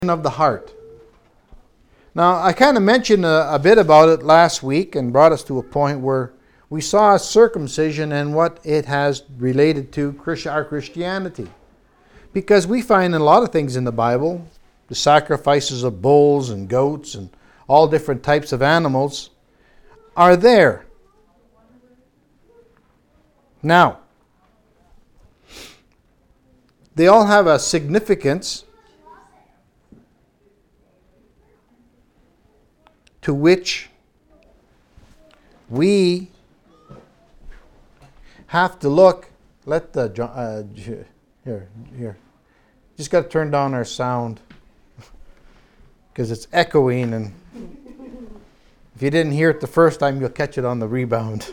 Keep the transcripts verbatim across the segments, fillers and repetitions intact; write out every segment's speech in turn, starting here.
Of the heart. Now, I kind of mentioned a, a bit about it last week and brought us to a point where we saw circumcision and what it has related to Christ, our Christianity. Because we find in a lot of things in the Bible, the sacrifices of bulls and goats and all different types of animals are there. Now, they all have a significance to which we have to look. Let the uh, here here. Just got to turn down our sound because it's echoing, and if you didn't hear it the first time, you'll catch it on the rebound.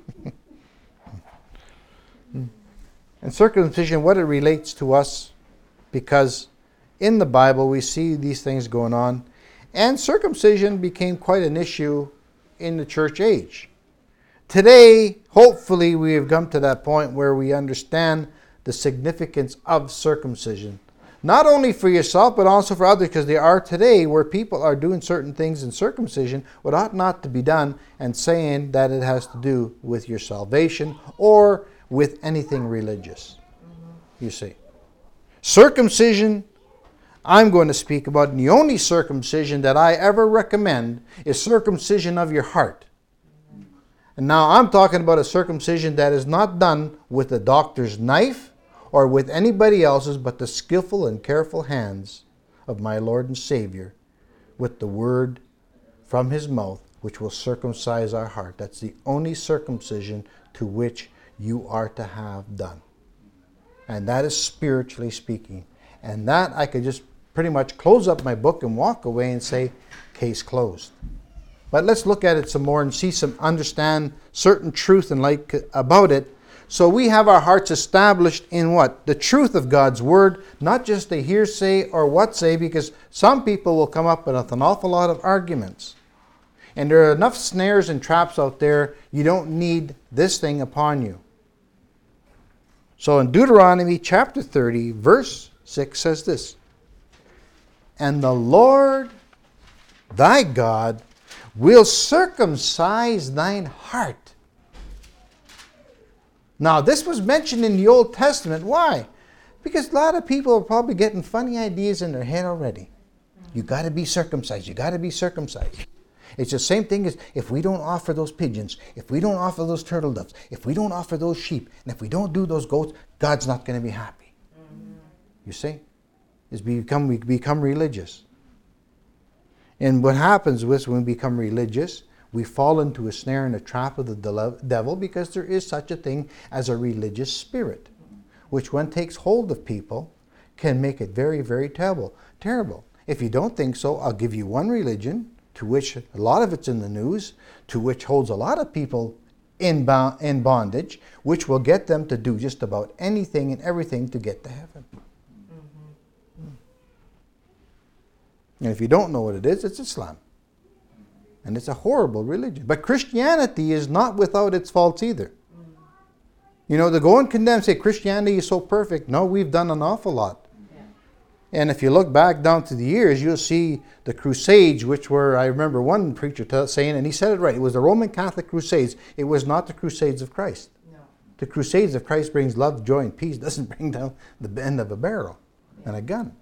And circumcision, what it relates to us, because in the Bible we see these things going on. And circumcision became quite an issue in the church age. Today, hopefully, we have come to that point where we understand the significance of circumcision. Not only for yourself, but also for others, because there are today where people are doing certain things in circumcision what ought not to be done, and saying that it has to do with your salvation or with anything religious. Mm-hmm. You see. Circumcision, I'm going to speak about, and the only circumcision that I ever recommend is circumcision of your heart. And now I'm talking about a circumcision that is not done with a doctor's knife or with anybody else's, but the skillful and careful hands of my Lord and Savior with the word from his mouth, which will circumcise our heart. That's the only circumcision to which you are to have done. And that is spiritually speaking. And that I could just pretty much close up my book and walk away and say, case closed. But let's look at it some more and see some, understand certain truth and light about it. So we have our hearts established in what? The truth of God's word, not just a hearsay or what say, because some people will come up with an awful lot of arguments. And there are enough snares and traps out there, you don't need this thing upon you. So in Deuteronomy chapter thirty, verse six says this, "And the Lord thy God will circumcise thine heart." Now, this was mentioned in the Old Testament. Why? Because a lot of people are probably getting funny ideas in their head already. You got to be circumcised. You got to be circumcised. It's the same thing as if we don't offer those pigeons, if we don't offer those turtle doves, if we don't offer those sheep, and if we don't do those goats, God's not going to be happy. Mm-hmm. You see? Is become we become religious. And what happens with when we become religious, we fall into a snare and a trap of the devil, because there is such a thing as a religious spirit, which when takes hold of people can make it very, very terrible. Terrible. If you don't think so, I'll give you one religion to which a lot of it's in the news, to which holds a lot of people in in bondage, which will get them to do just about anything and everything to get to heaven. And if you don't know what it is, it's Islam. And it's a horrible religion. But Christianity is not without its faults either. You know, to go and condemn, say Christianity is so perfect. No, we've done an awful lot. Yeah. And if you look back down to the years, you'll see the Crusades, which were, I remember one preacher t- saying, and he said it right, it was the Roman Catholic Crusades. It was not the Crusades of Christ. No. The Crusades of Christ brings love, joy, and peace. Doesn't bring down the end of a barrel and a gun.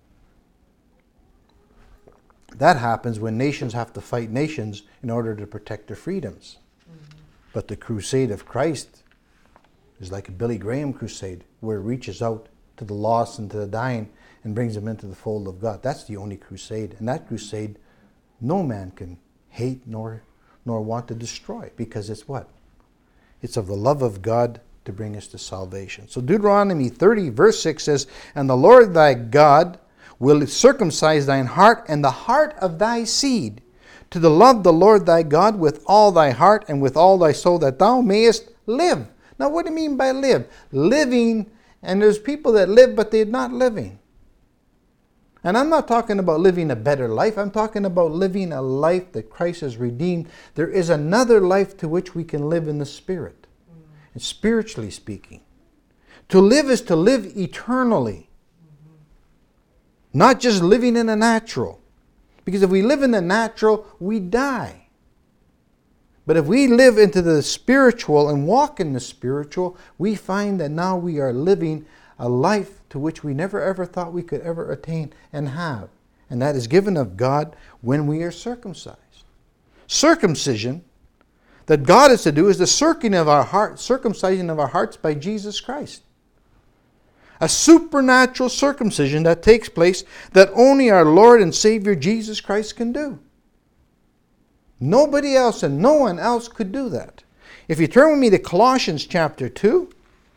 That happens when nations have to fight nations in order to protect their freedoms. Mm-hmm. But the crusade of Christ is like a Billy Graham crusade, where it reaches out to the lost and to the dying and brings them into the fold of God. That's the only crusade. And that crusade, no man can hate nor, nor want to destroy, because it's what? It's of the love of God to bring us to salvation. So Deuteronomy thirty, verse six says, "And the Lord thy God will circumcise thine heart and the heart of thy seed, to the love the Lord thy God with all thy heart and with all thy soul, that thou mayest live." Now, what do you mean by live? Living, and there's people that live, but they're not living. And I'm not talking about living a better life. I'm talking about living a life that Christ has redeemed. There is another life to which we can live in the Spirit, mm. and spiritually speaking. To live is to live eternally. Not just living in the natural. Because if we live in the natural, we die. But if we live into the spiritual and walk in the spiritual, we find that now we are living a life to which we never ever thought we could ever attain and have. And that is given of God when we are circumcised. Circumcision that God is to do is the circumcising of our heart, circumcising of our hearts by Jesus Christ. A supernatural circumcision that takes place that only our Lord and Savior Jesus Christ can do. Nobody else and no one else could do that. If you turn with me to Colossians chapter two.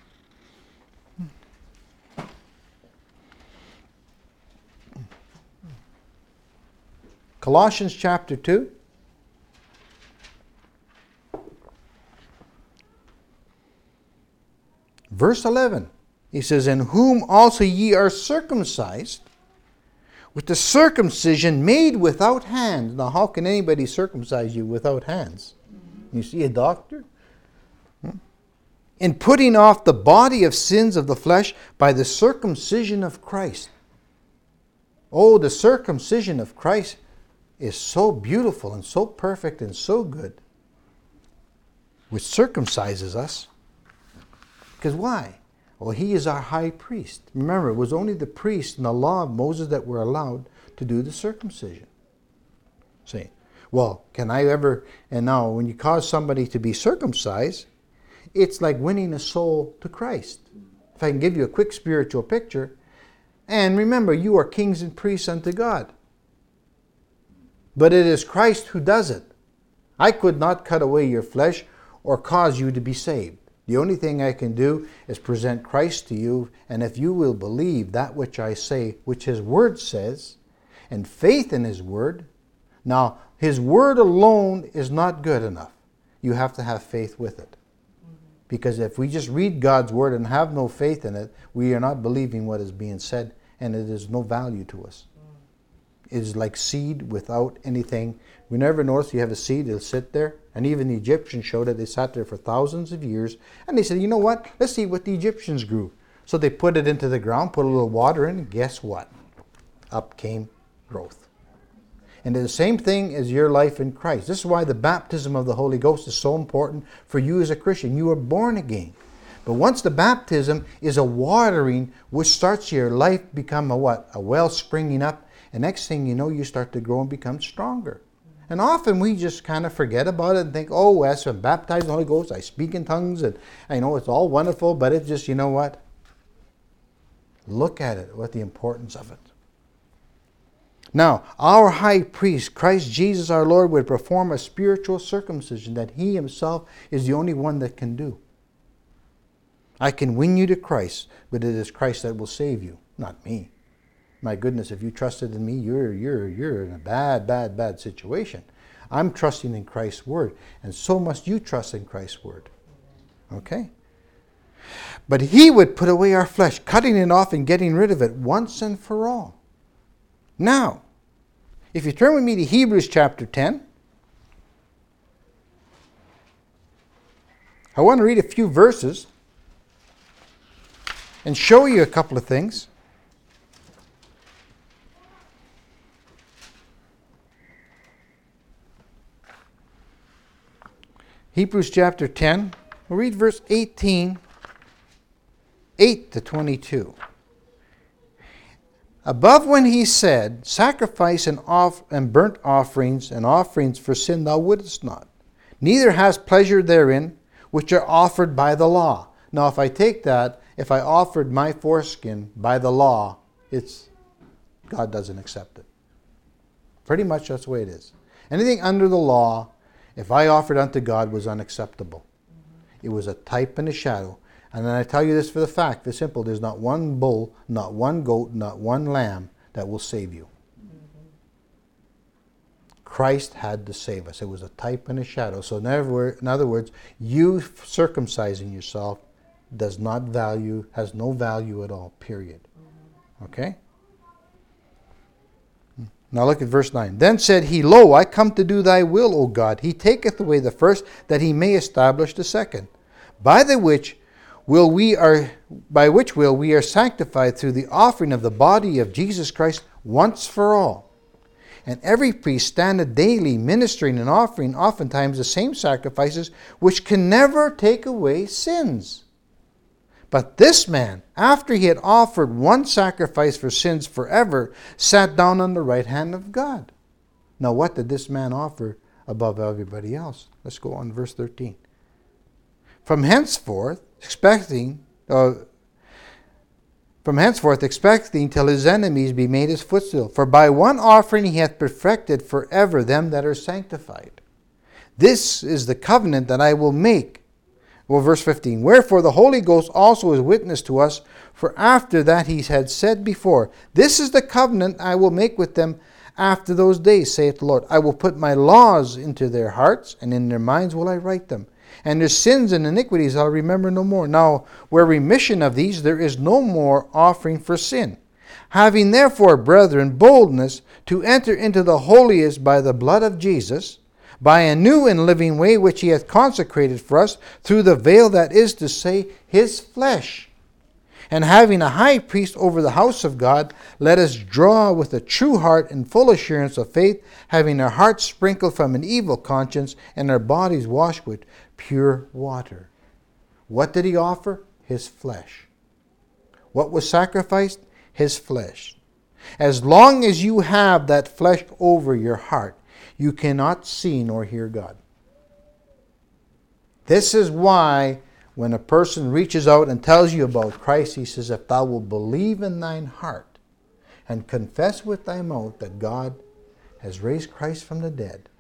Colossians chapter two. Verse eleven. He says, "In whom also ye are circumcised, with the circumcision made without hands." Now, how can anybody circumcise you without hands? You see a doctor? "In putting off the body of sins of the flesh by the circumcision of Christ." Oh, the circumcision of Christ is so beautiful and so perfect and so good, which circumcises us. Because why? Well, he is our high priest. Remember, it was only the priests in the law of Moses that were allowed to do the circumcision. See, well, can I ever, and now when you cause somebody to be circumcised, it's like winning a soul to Christ. If I can give you a quick spiritual picture, and remember, you are kings and priests unto God. But it is Christ who does it. I could not cut away your flesh or cause you to be saved. The only thing I can do is present Christ to you, and if you will believe that which I say, which His Word says, and faith in His Word. Now, His Word alone is not good enough. You have to have faith with it. Because if we just read God's Word and have no faith in it, we are not believing what is being said, and it is no value to us. It is like seed without anything. We never notice you have a seed, it'll sit there. And even the Egyptians showed it. They sat there for thousands of years. And they said, you know what? Let's see what the Egyptians grew. So they put it into the ground, put a little water in, and guess what? Up came growth. And the same thing is your life in Christ. This is why the baptism of the Holy Ghost is so important for you as a Christian. You are born again. But once the baptism is a watering, which starts your life become a what? A well springing up. And next thing you know, you start to grow and become stronger. And often we just kind of forget about it and think, oh, as I'm baptized in the Holy Ghost, I speak in tongues, and I know it's all wonderful, but it's just, you know what? Look at it, what the importance of it. Now, our high priest, Christ Jesus our Lord, would perform a spiritual circumcision that He Himself is the only one that can do. I can win you to Christ, but it is Christ that will save you, not me. My goodness, if you trusted in me, you're you're you're in a bad, bad, bad situation. I'm trusting in Christ's Word, and so must you trust in Christ's Word. Okay? But He would put away our flesh, cutting it off and getting rid of it once and for all. Now, if you turn with me to Hebrews chapter ten, I want to read a few verses and show you a couple of things. Hebrews chapter ten, we'll read verse eighteen, eight to twenty-two. Above when he said, sacrifice and, off- and burnt offerings and offerings for sin thou wouldest not, neither hast pleasure therein, which are offered by the law. Now if I take that, if I offered my foreskin by the law, it's God doesn't accept it. Pretty much that's the way it is. Anything under the law, if I offered unto God, was unacceptable. Mm-hmm. It was a type and a shadow. And then I tell you this for the fact, for simple, there's not one bull, not one goat, not one lamb that will save you. Mm-hmm. Christ had to save us. It was a type and a shadow. So in other, word, in other words, you circumcising yourself does not value, has no value at all, period. Mm-hmm. Okay? Now look at verse nine. Then said he, Lo, I come to do thy will, O God. He taketh away the first, that he may establish the second. By the which will we are by which will we are sanctified through the offering of the body of Jesus Christ once for all. And every priest standeth daily ministering and offering oftentimes the same sacrifices, which can never take away sins. But this man, after he had offered one sacrifice for sins forever, sat down on the right hand of God. Now what did this man offer above everybody else? Let's go on to verse thirteen. From henceforth, expecting, uh, from henceforth expecting till his enemies be made his footstool. For by one offering he hath perfected forever them that are sanctified. This is the covenant that I will make. Well, verse fifteen. Wherefore the Holy Ghost also is witness to us, for after that he had said before, This is the covenant I will make with them after those days, saith the Lord. I will put my laws into their hearts, and in their minds will I write them. And their sins and iniquities I'll remember no more. Now, where remission of these, there is no more offering for sin. Having therefore, brethren, boldness to enter into the holiest by the blood of Jesus, by a new and living way which he hath consecrated for us, through the veil that is to say, his flesh. And having a high priest over the house of God, let us draw with a true heart and full assurance of faith, having our hearts sprinkled from an evil conscience and our bodies washed with pure water. What did he offer? His flesh. What was sacrificed? His flesh. As long as you have that flesh over your heart, you cannot see nor hear God. This is why when a person reaches out and tells you about Christ, he says, if thou wilt believe in thine heart and confess with thy mouth that God has raised Christ from the dead,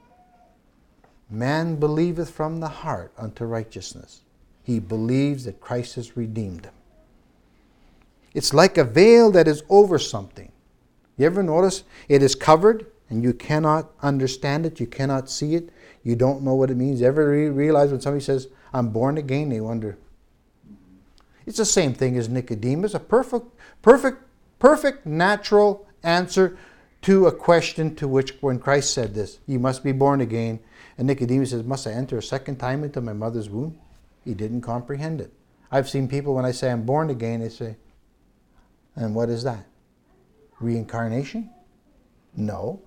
man believeth from the heart unto righteousness. He believes that Christ has redeemed him. It's like a veil that is over something. You ever notice it is covered and you cannot understand it, you cannot see it, you don't know what it means? You ever re- realize when somebody says, I'm born again, they wonder. It's the same thing as Nicodemus, a perfect, perfect, perfect natural answer to a question to which when Christ said this, you must be born again. And Nicodemus says, must I enter a second time into my mother's womb? He didn't comprehend it. I've seen people when I say I'm born again, they say, and what is that? Reincarnation? No.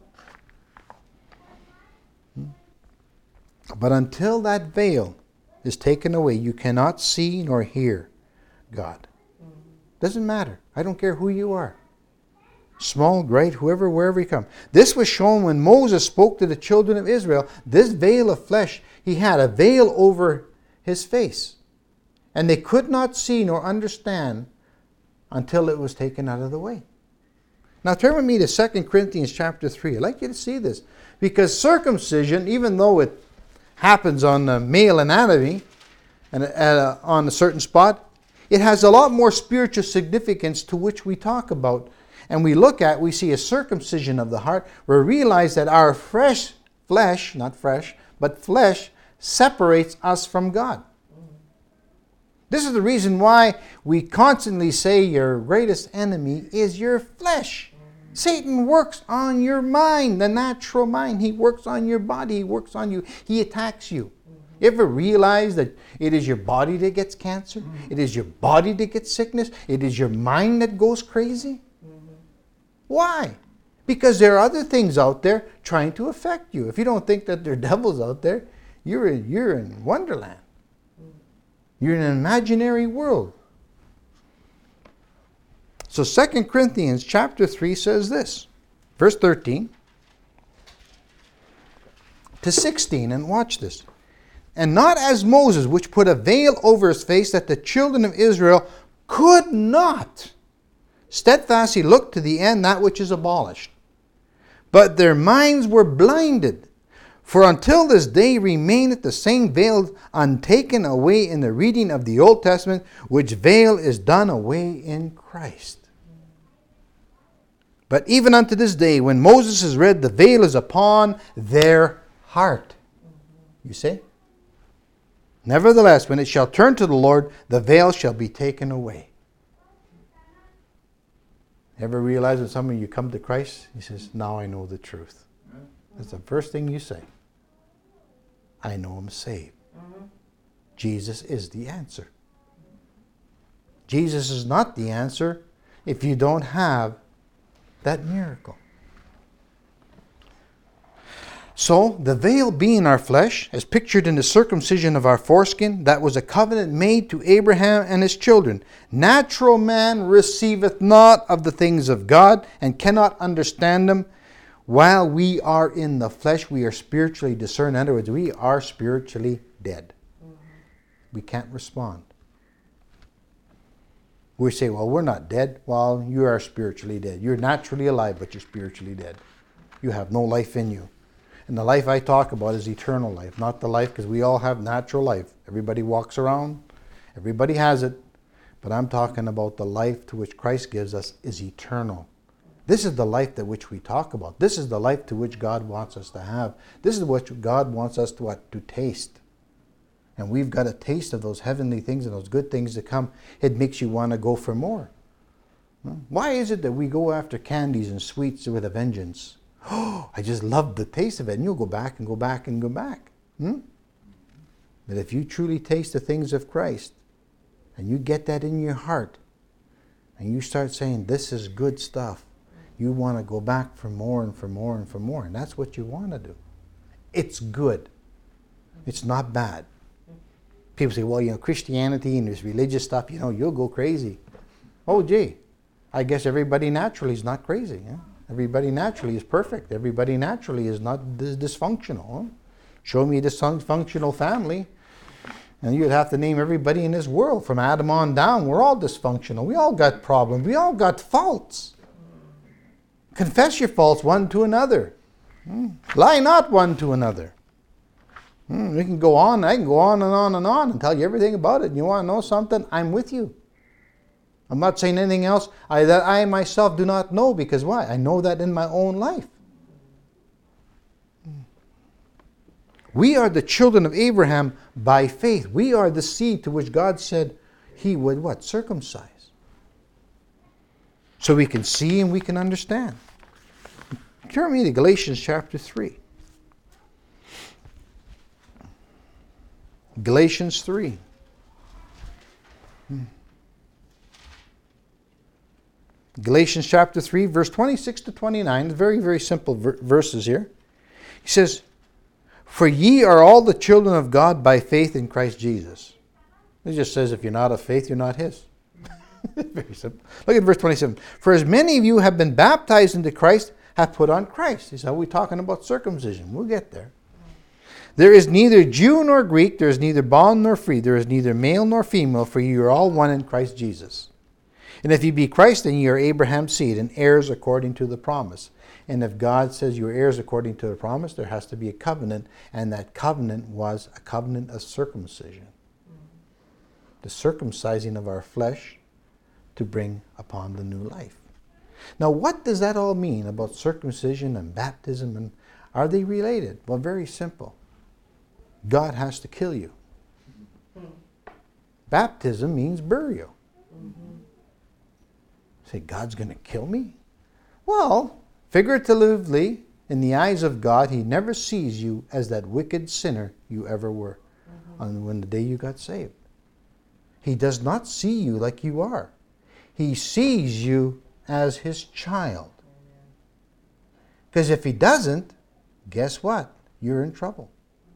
But until that veil is taken away, you cannot see nor hear God. Doesn't matter. I don't care who you are. Small, great, whoever, wherever you come. This was shown when Moses spoke to the children of Israel. This veil of flesh, he had a veil over his face. And they could not see nor understand until it was taken out of the way. Now turn with me to Second Corinthians chapter three. I'd like you to see this. Because circumcision, even though it happens on the male anatomy and at a, on a certain spot, it has a lot more spiritual significance to which we talk about. And we look at, we see a circumcision of the heart, where we realize that our fresh flesh, not fresh, but flesh, separates us from God. This is the reason why we constantly say your greatest enemy is your flesh. Satan works on your mind, the natural mind. He works on your body. He works on you. He attacks you. You ever realize that it is your body that gets cancer? It is your body that gets sickness? It is your mind that goes crazy? Why? Because there are other things out there trying to affect you. If you don't think that there are devils out there, you're in, you're in Wonderland. You're in an imaginary world. So Second Corinthians chapter three says this, verse thirteen to sixteen, and watch this. And not as Moses, which put a veil over his face, that the children of Israel could not steadfastly look to the end that which is abolished. But their minds were blinded. For until this day remaineth the same veil untaken away in the reading of the Old Testament, which veil is done away in Christ. But even unto this day, when Moses is read, the veil is upon their heart. You see? Nevertheless, when it shall turn to the Lord, the veil shall be taken away. Ever realize when some of you come to Christ, he says, now I know the truth. That's the first thing you say. I know I'm saved. Mm-hmm. Jesus is the answer. Jesus is not the answer if you don't have that miracle. So, the veil being our flesh, as pictured in the circumcision of our foreskin, that was a covenant made to Abraham and his children. Natural man receiveth not of the things of God, and cannot understand them. While we are in the flesh, we are spiritually discerned. In other words, we are spiritually dead. Mm-hmm. We can't respond. We say, well, we're not dead. Well, you are spiritually dead. You're naturally alive, but you're spiritually dead. You have no life in you. And the life I talk about is eternal life, not the life, because we all have natural life. Everybody walks around. Everybody has it. But I'm talking about the life to which Christ gives us is eternal. This is the life that which we talk about. This is the life to which God wants us to have. This is what God wants us to what? To taste. And we've got a taste of those heavenly things and those good things to come. It makes you want to go for more. Why is it that we go after candies and sweets with a vengeance? Oh, I just love the taste of it. And you'll go back and go back and go back. Hmm? But if you truly taste the things of Christ, and you get that in your heart, and you start saying, this is good stuff, you want to go back for more and for more and for more. And that's what you want to do. It's good. It's not bad. People say, well, you know, Christianity and this religious stuff, you know, you'll go crazy. Oh, gee, I guess everybody naturally is not crazy. Yeah? Everybody naturally is perfect. Everybody naturally is not dis- dysfunctional. Huh? Show me a dysfunctional family, and you'd have to name everybody in this world from Adam on down. We're all dysfunctional. We all got problems. We all got faults. Confess your faults one to another. Hmm. Lie not one to another. Hmm. We can go on. I can go on and on and on and tell you everything about it. And you want to know something? I'm with you. I'm not saying anything else I, that I myself do not know, because why? I know that in my own life. We are the children of Abraham by faith. We are the seed to which God said he would what? Circumcise. So we can see and we can understand. Turn me to Galatians chapter three. Galatians three. Hmm. Galatians chapter three, verse twenty-six to twenty-nine, very, very simple ver- verses here. He says, for ye are all the children of God by faith in Christ Jesus. It just says if you're not of faith, you're not his. Very simple. Look at verse twenty-seven. For as many of you have been baptized into Christ, have put on Christ. He said, are we talking about circumcision? We'll get there. There is neither Jew nor Greek, there is neither bond nor free, there is neither male nor female, for you are all one in Christ Jesus. And if you be Christ, then you are Abraham's seed and heirs according to the promise. And if God says you are heirs according to the promise, there has to be a covenant, and that covenant was a covenant of circumcision. The circumcising of our flesh to bring upon the new life. Now, what does that all mean about circumcision and baptism? And are they related? Well, very simple. God has to kill you. Baptism means burial. Mm-hmm. Say, God's going to kill me? Well, figuratively, in the eyes of God, he never sees you as that wicked sinner you ever were mm-hmm. on when the day you got saved. He does not see you like you are. He sees you as his child. Because if he doesn't, guess what? You're in trouble.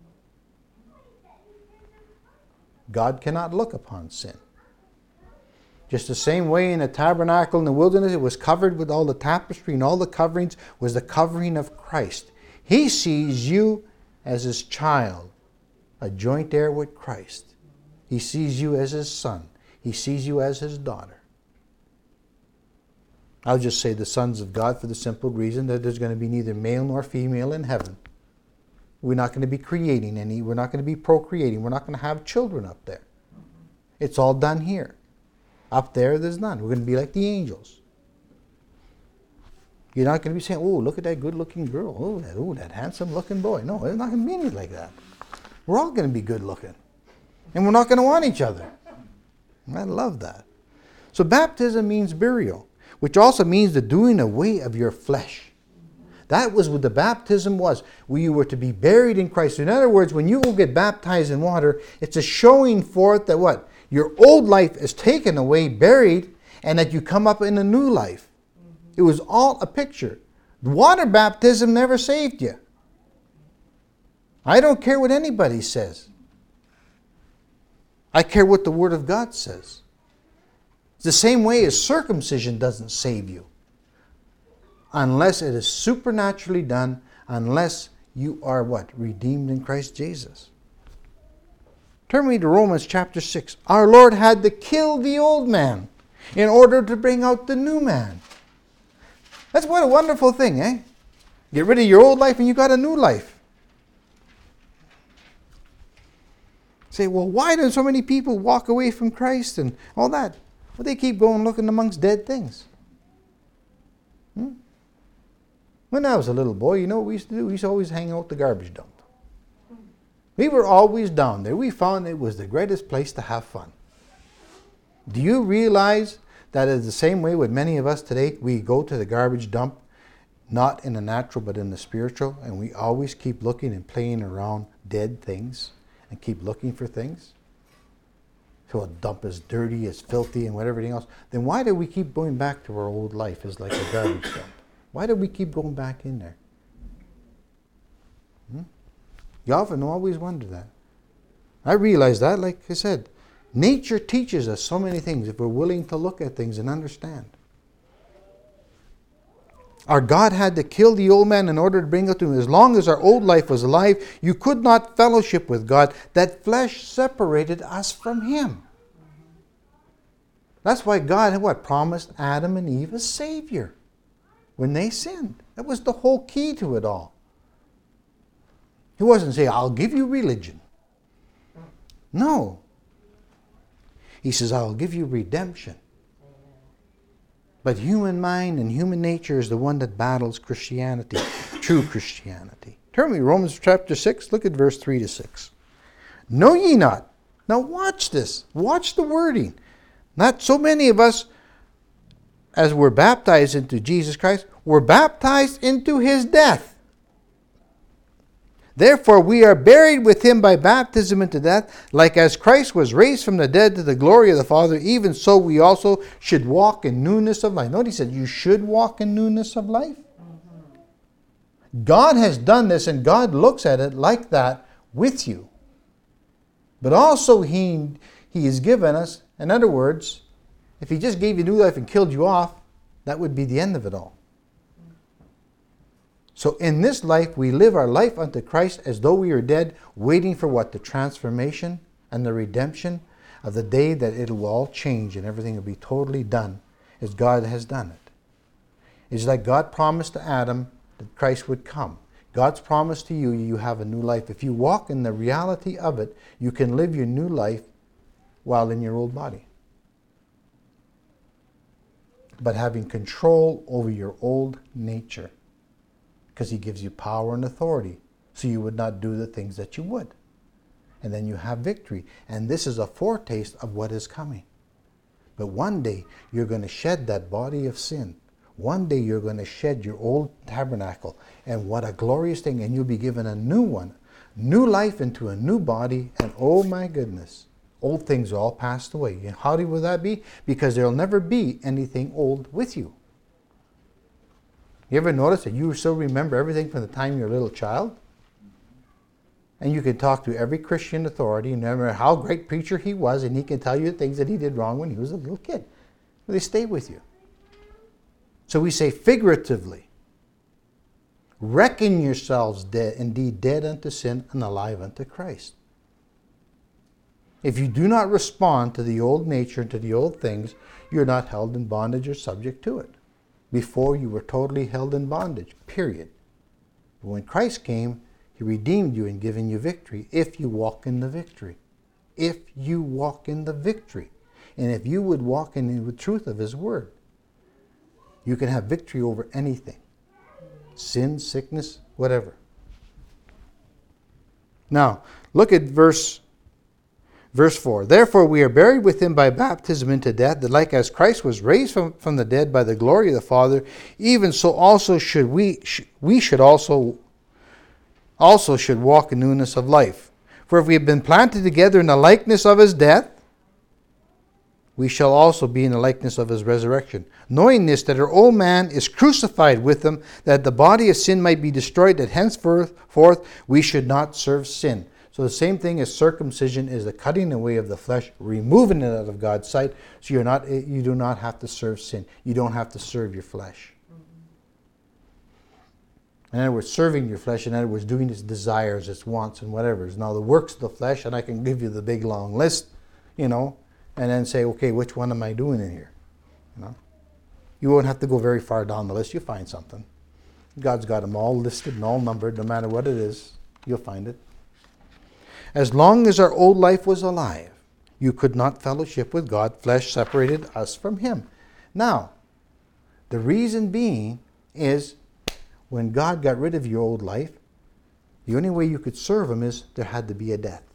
God cannot look upon sin. Just the same way in the tabernacle in the wilderness, it was covered with all the tapestry and all the coverings was the covering of Christ. He sees you as his child, a joint heir with Christ. He sees you as his son. He sees you as his daughter. I'll just say the sons of God for the simple reason that there's going to be neither male nor female in heaven. We're not going to be creating any. We're not going to be procreating. We're not going to have children up there. It's all done here. Up there, there's none. We're going to be like the angels. You're not going to be saying, oh, look at that good-looking girl. Oh, that, oh, that handsome-looking boy. No, it's not going to be anything like that. We're all going to be good-looking. And we're not going to want each other. I love that. So baptism means burial, which also means the doing away of your flesh. That was what the baptism was. We were to be buried in Christ. In other words, when you will get baptized in water, it's a showing forth that what? your old life is taken away, buried, and that you come up in a new life. Mm-hmm. It was all a picture. Water baptism never saved you. I don't care what anybody says. I care what the Word of God says. It's the same way as circumcision doesn't save you. Unless it is supernaturally done, unless you are what? Redeemed in Christ Jesus. Turn me to Romans chapter six. Our Lord had to kill the old man in order to bring out the new man. That's what a wonderful thing, eh? Get rid of your old life and you got a new life. Say, well, why do so many people walk away from Christ and all that? Well, they keep going looking amongst dead things. Hmm? When I was a little boy, you know what we used to do? We used to always hang out at the garbage dump. We were always down there. We found it was the greatest place to have fun. Do you realize that it's the same way with many of us today? We go to the garbage dump, not in the natural but in the spiritual, and we always keep looking and playing around dead things and keep looking for things. So a dump is dirty, it's filthy, and whatever everything else. Then why do we keep going back to our old life as like a garbage dump? Why do we keep going back in there? Hmm? You often always wonder that. I realize that, like I said, nature teaches us so many things if we're willing to look at things and understand. Our God had to kill the old man in order to bring us to Him. As long as our old life was alive, you could not fellowship with God. That flesh separated us from Him. That's why God, what, promised Adam and Eve a Savior when they sinned. That was the whole key to it all. He wasn't saying, I'll give you religion. No. He says, I'll give you redemption. But human mind and human nature is the one that battles Christianity, true Christianity. Turn me, Romans chapter six, look at verse three to six. Know ye not? Now watch this. Watch the wording. Not so many of us, as were baptized into Jesus Christ, were baptized into His death. Therefore we are buried with Him by baptism into death, like as Christ was raised from the dead to the glory of the Father, even so we also should walk in newness of life. Notice He said, you should walk in newness of life. Mm-hmm. God has done this, and God looks at it like that with you. But also He, he has given us, in other words, if He just gave you new life and killed you off, that would be the end of it all. So in this life, we live our life unto Christ as though we are dead, waiting for what? The transformation and the redemption of the day that it will all change and everything will be totally done as God has done it. It's like God promised to Adam that Christ would come. God's promise to you, you have a new life. If you walk in the reality of it, you can live your new life while in your old body. But having control over your old nature. Because He gives you power and authority, so you would not do the things that you would. And then you have victory. And this is a foretaste of what is coming. But one day, you're going to shed that body of sin. One day, you're going to shed your old tabernacle. And what a glorious thing. And you'll be given a new one. New life into a new body. And oh my goodness, old things are all passed away. And how will that be? Because there will never be anything old with you. You ever notice that you still remember everything from the time you're a little child? And you can talk to every Christian authority and remember how great preacher he was, and he can tell you the things that he did wrong when he was a little kid. They stay with you. So we say figuratively, reckon yourselves dead, indeed dead unto sin and alive unto Christ. If you do not respond to the old nature and to the old things, you're not held in bondage or subject to it. Before you were totally held in bondage, period. But when Christ came, He redeemed you and given you victory if you walk in the victory. If you walk in the victory. And if you would walk in the truth of His Word, you can have victory over anything. Sin, sickness, whatever. Now, look at verse Verse four, therefore we are buried with Him by baptism into death, that like as Christ was raised from, from the dead by the glory of the Father, even so also should we, sh- we should also, also should walk in newness of life. For if we have been planted together in the likeness of His death, we shall also be in the likeness of his resurrection. Knowing this, that our old man is crucified with him, that the body of sin might be destroyed, that henceforth forth we should not serve sin. So the same thing as circumcision is the cutting away of the flesh, removing it out of God's sight, so you're not, you do not have to serve sin. You don't have to serve your flesh. In other words, serving your flesh, in other words, doing its desires, its wants, and whatever. Now, the works of the flesh, and I can give you the big long list, you know, and then say, okay, which one am I doing in here? You know, you won't have to go very far down the list. You'll find something. God's got them all listed and all numbered. No matter what it is, you'll find it. As long as our old life was alive, you could not fellowship with God. Flesh separated us from him. Now, the reason being is when God got rid of your old life, the only way you could serve him is there had to be a death.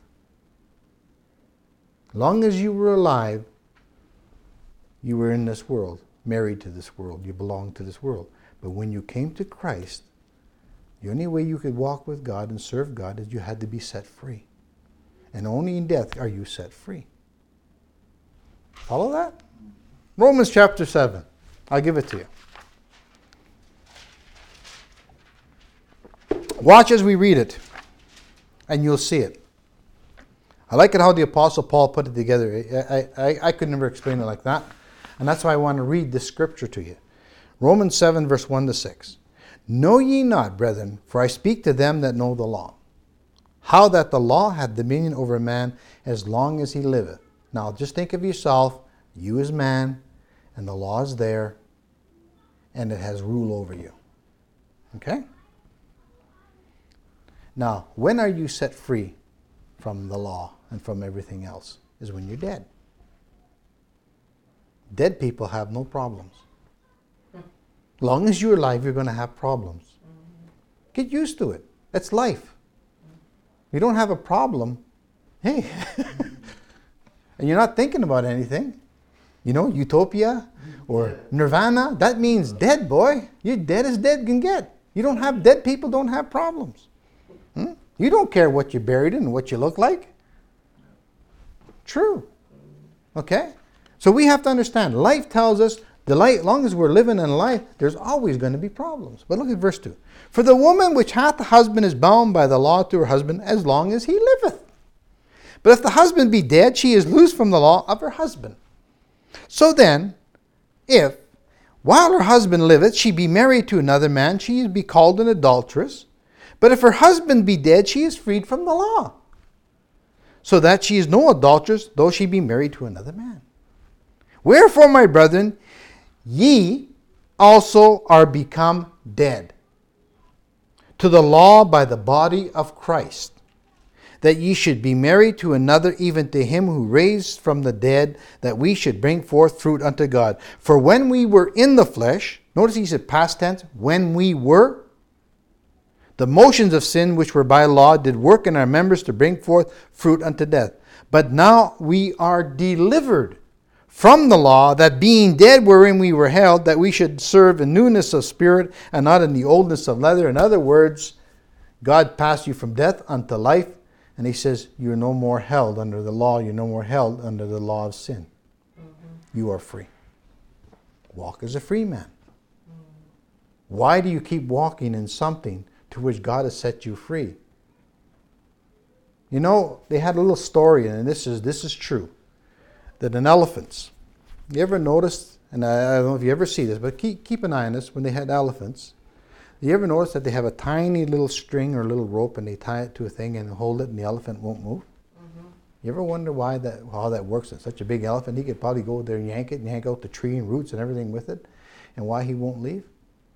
Long as you were alive, you were in this world, married to this world. You belonged to this world. But when you came to Christ, the only way you could walk with God and serve God is you had to be set free. And only in death are you set free. Follow that? Romans chapter seven. I'll give it to you. Watch as we read it, and you'll see it. I like it how the Apostle Paul put it together. I, I, I could never explain it like that. And that's why I want to read this scripture to you. Romans seven, verse one to six. Know ye not, brethren, for I speak to them that know the law, how that the law hath dominion over a man as long as he liveth. Now just think of yourself, you as man, and the law is there, and it has rule over you. Okay? Now, when are you set free from the law and from everything else? Is when you're dead. Dead people have no problems. Long as you're alive, you're going to have problems. Get used to it. That's life. You don't have a problem, hey, and you're not thinking about anything. You know, utopia or nirvana, that means dead, boy. You're dead as dead can get. You don't have, dead people don't have problems. Hmm? You don't care what you're buried in and what you look like. True. Okay? So we have to understand, life tells us, the light, as long as we're living in life, there's always going to be problems. But look at verse two. For the woman which hath a husband is bound by the law to her husband as long as he liveth. But if the husband be dead, she is loosed from the law of her husband. So then, if, while her husband liveth, she be married to another man, she is be called an adulteress. But if her husband be dead, she is freed from the law, so that she is no adulteress, though she be married to another man. Wherefore, my brethren, ye also are become dead to the law by the body of Christ, that ye should be married to another, even to him who raised from the dead, that we should bring forth fruit unto God. For when we were in the flesh, notice he said past tense, when we were, the motions of sin which were by law did work in our members to bring forth fruit unto death. But now we are delivered from the law, that being dead wherein we were held, that we should serve in newness of spirit and not in the oldness of leather. In other words, God passed you from death unto life, and he says you're no more held under the law, you're no more held under the law of sin. Mm-hmm. You are free. Walk as a free man. Mm-hmm. Why do you keep walking in something to which God has set you free? You know, they had a little story, and this is this is true, that in elephants, you ever noticed, and I, I don't know if you ever see this, but keep, keep an eye on this, when they had elephants, you ever notice that they have a tiny little string or a little rope and they tie it to a thing and hold it and the elephant won't move? Mm-hmm. You ever wonder why that, how that works? It's such a big elephant, he could probably go there and yank it and yank out the tree and roots and everything with it, and why he won't leave?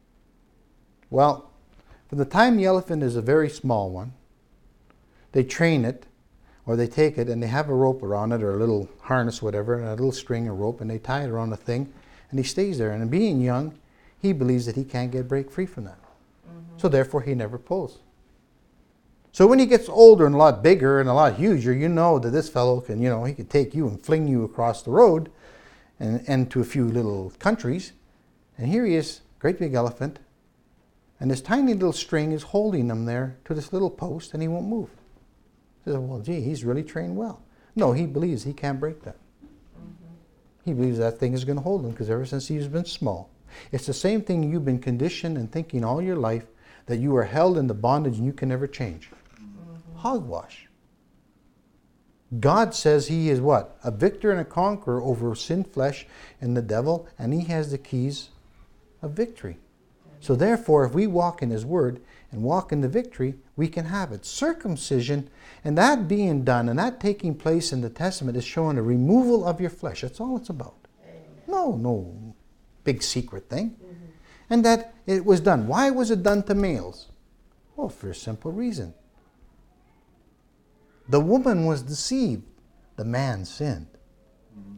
Well, from the time the elephant is a very small one, they train it, or they take it and they have a rope around it, or a little harness, whatever, and a little string or rope, and they tie it around a thing, and he stays there. And being young, he believes that he can't get break free from that. Mm-hmm. So therefore, he never pulls. So when he gets older and a lot bigger and a lot huger, you know that this fellow can, you know, he could take you and fling you across the road and, and to a few little countries. And here he is, great big elephant, and this tiny little string is holding him there to this little post, and he won't move. He says, well, gee, he's really trained well. No, he believes he can't break that. Mm-hmm. He believes that thing is going to hold him because ever since he's been small. It's the same thing you've been conditioned and thinking all your life, that you are held in the bondage and you can never change. Mm-hmm. Hogwash. God says he is what? A victor and a conqueror over sin, flesh, and the devil, and he has the keys of victory. So therefore, if we walk in his word and walk in the victory, we can have it. Circumcision, and that being done, and that taking place in the Testament, is showing a removal of your flesh. That's all it's about. Amen. No, no big secret thing. Mm-hmm. And that it was done. Why was it done to males? Well, for a simple reason. The woman was deceived. The man sinned. Mm-hmm.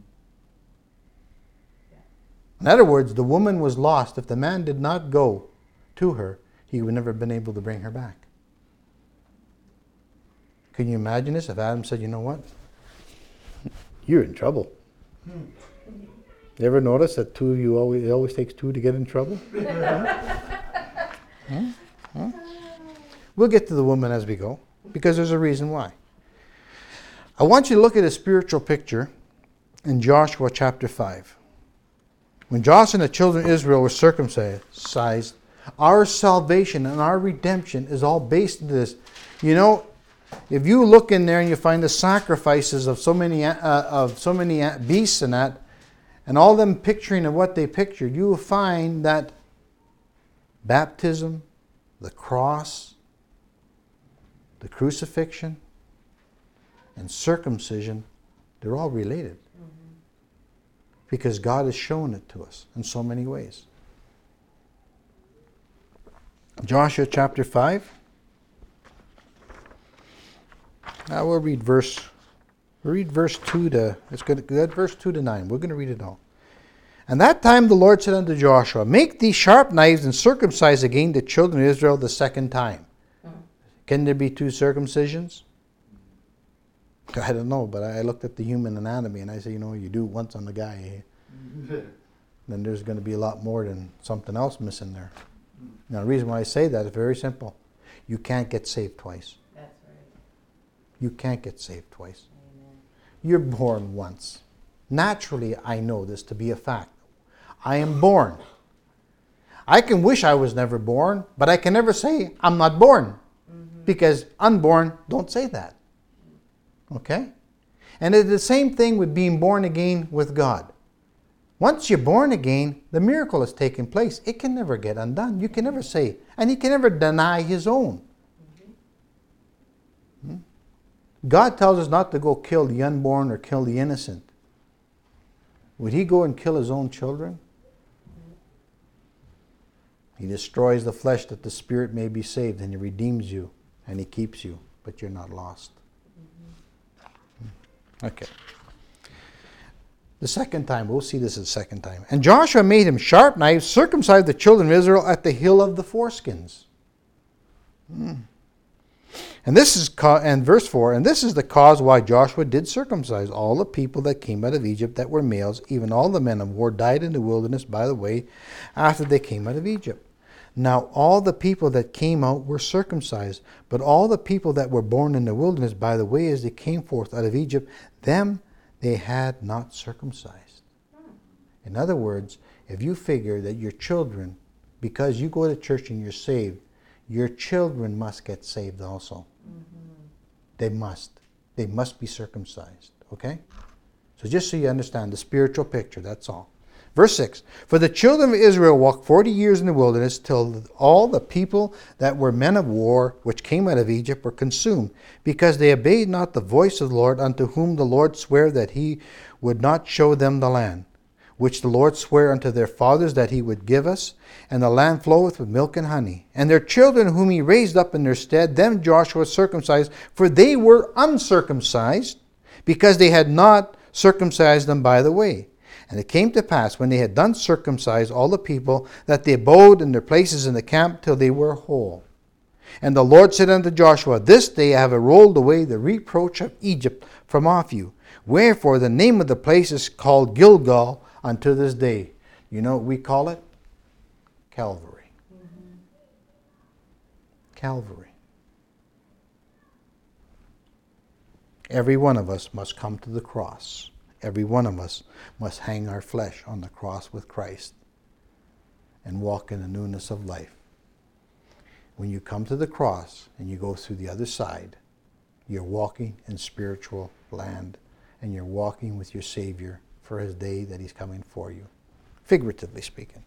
In other words, the woman was lost. If the man did not go to her, he would never have been able to bring her back. Can you imagine this? If Adam said, you know what? You're in trouble. Hmm. You ever notice that two of you always, it always takes two to get in trouble? huh? Huh? We'll get to the woman as we go, because there's a reason why. I want you to look at a spiritual picture in Joshua chapter five. When Joshua and the children of Israel were circumcised, our salvation and our redemption is all based on this. You know, if you look in there and you find the sacrifices of so many uh, of so many beasts and that, and all them picturing of what they pictured, you will find that baptism, the cross, the crucifixion, and circumcision, they're all related. Mm-hmm. Because God has shown it to us in so many ways. Joshua chapter five. Now we'll read verse we'll read verse two to it's good, good verse two to nine. We're going to read it all. And that time the Lord said unto Joshua, make these sharp knives and circumcise again the children of Israel the second time. Mm. Can there be two circumcisions? I don't know, but I looked at the human anatomy and I said, you know, you do it once on the guy, then there's going to be a lot more than something else missing there. Now, the reason why I say that is very simple. You can't get saved twice. That's right. You can't get saved twice. Amen. You're born once. Naturally, I know this to be a fact. I am born. I can wish I was never born, but I can never say I'm not born. Mm-hmm. Because unborn don't say that. Okay? And it's the same thing with being born again with God. Once you're born again, the miracle has taken place. It can never get undone. You can never say, and he can never deny his own. Mm-hmm. God tells us not to go kill the unborn or kill the innocent. Would he go and kill his own children? He destroys the flesh that the spirit may be saved, and he redeems you, and he keeps you, but you're not lost. Okay. The second time, we'll see this the second time. And Joshua made him sharp knives, circumcised the children of Israel at the hill of the foreskins. Hmm. And this is and verse four, and this is the cause why Joshua did circumcise all the people that came out of Egypt that were males, even all the men of war died in the wilderness by the way after they came out of Egypt. Now all the people that came out were circumcised, but all the people that were born in the wilderness by the way as they came forth out of Egypt, them they had not circumcised. In other words, if you figure that your children, because you go to church and you're saved, your children must get saved also. Mm-hmm. They must. They must be circumcised. Okay? So just so you understand the spiritual picture, that's all. Verse six, for the children of Israel walked forty years in the wilderness till all the people that were men of war which came out of Egypt were consumed, because they obeyed not the voice of the Lord, unto whom the Lord sware that he would not show them the land, which the Lord sware unto their fathers that he would give us, and the land floweth with milk and honey. And their children whom he raised up in their stead, them Joshua circumcised, for they were uncircumcised, because they had not circumcised them by the way. And it came to pass, when they had done circumcise all the people, that they abode in their places in the camp till they were whole. And the Lord said unto Joshua, this day I have rolled away the reproach of Egypt from off you. Wherefore the name of the place is called Gilgal unto this day. You know what we call it? Calvary. Mm-hmm. Calvary. Every one of us must come to the cross every one of us must hang our flesh on the cross with Christ and walk in the newness of life. When you come to the cross and you go through the other side, you're walking in spiritual land, and you're walking with your Savior for his day that he's coming for you, figuratively speaking.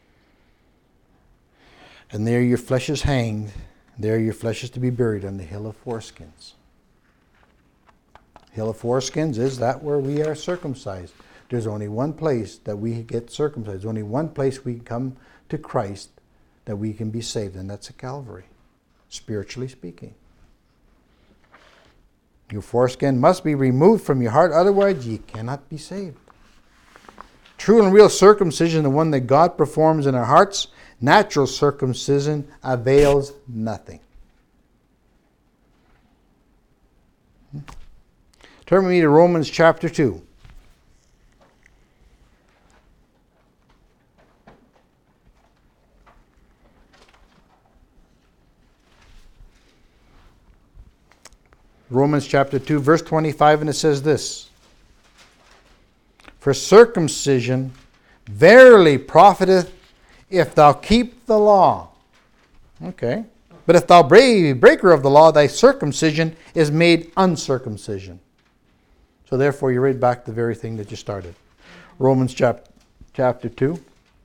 And there your flesh is hanged. There your flesh is to be buried on the hill of foreskins. Hill of foreskins, is that where we are circumcised? There's only one place that we get circumcised. There's only one place we can come to Christ that we can be saved, and that's at Calvary, spiritually speaking. Your foreskin must be removed from your heart, otherwise ye cannot be saved. True and real circumcision, the one that God performs in our hearts, natural circumcision avails nothing. Turn with me to Romans chapter two. Romans chapter two, verse twenty-five, and it says this: For circumcision verily profiteth if thou keep the law. Okay. But if thou be breaker of the law, thy circumcision is made uncircumcision. So therefore you read back the very thing that you started. Romans chapter, chapter two.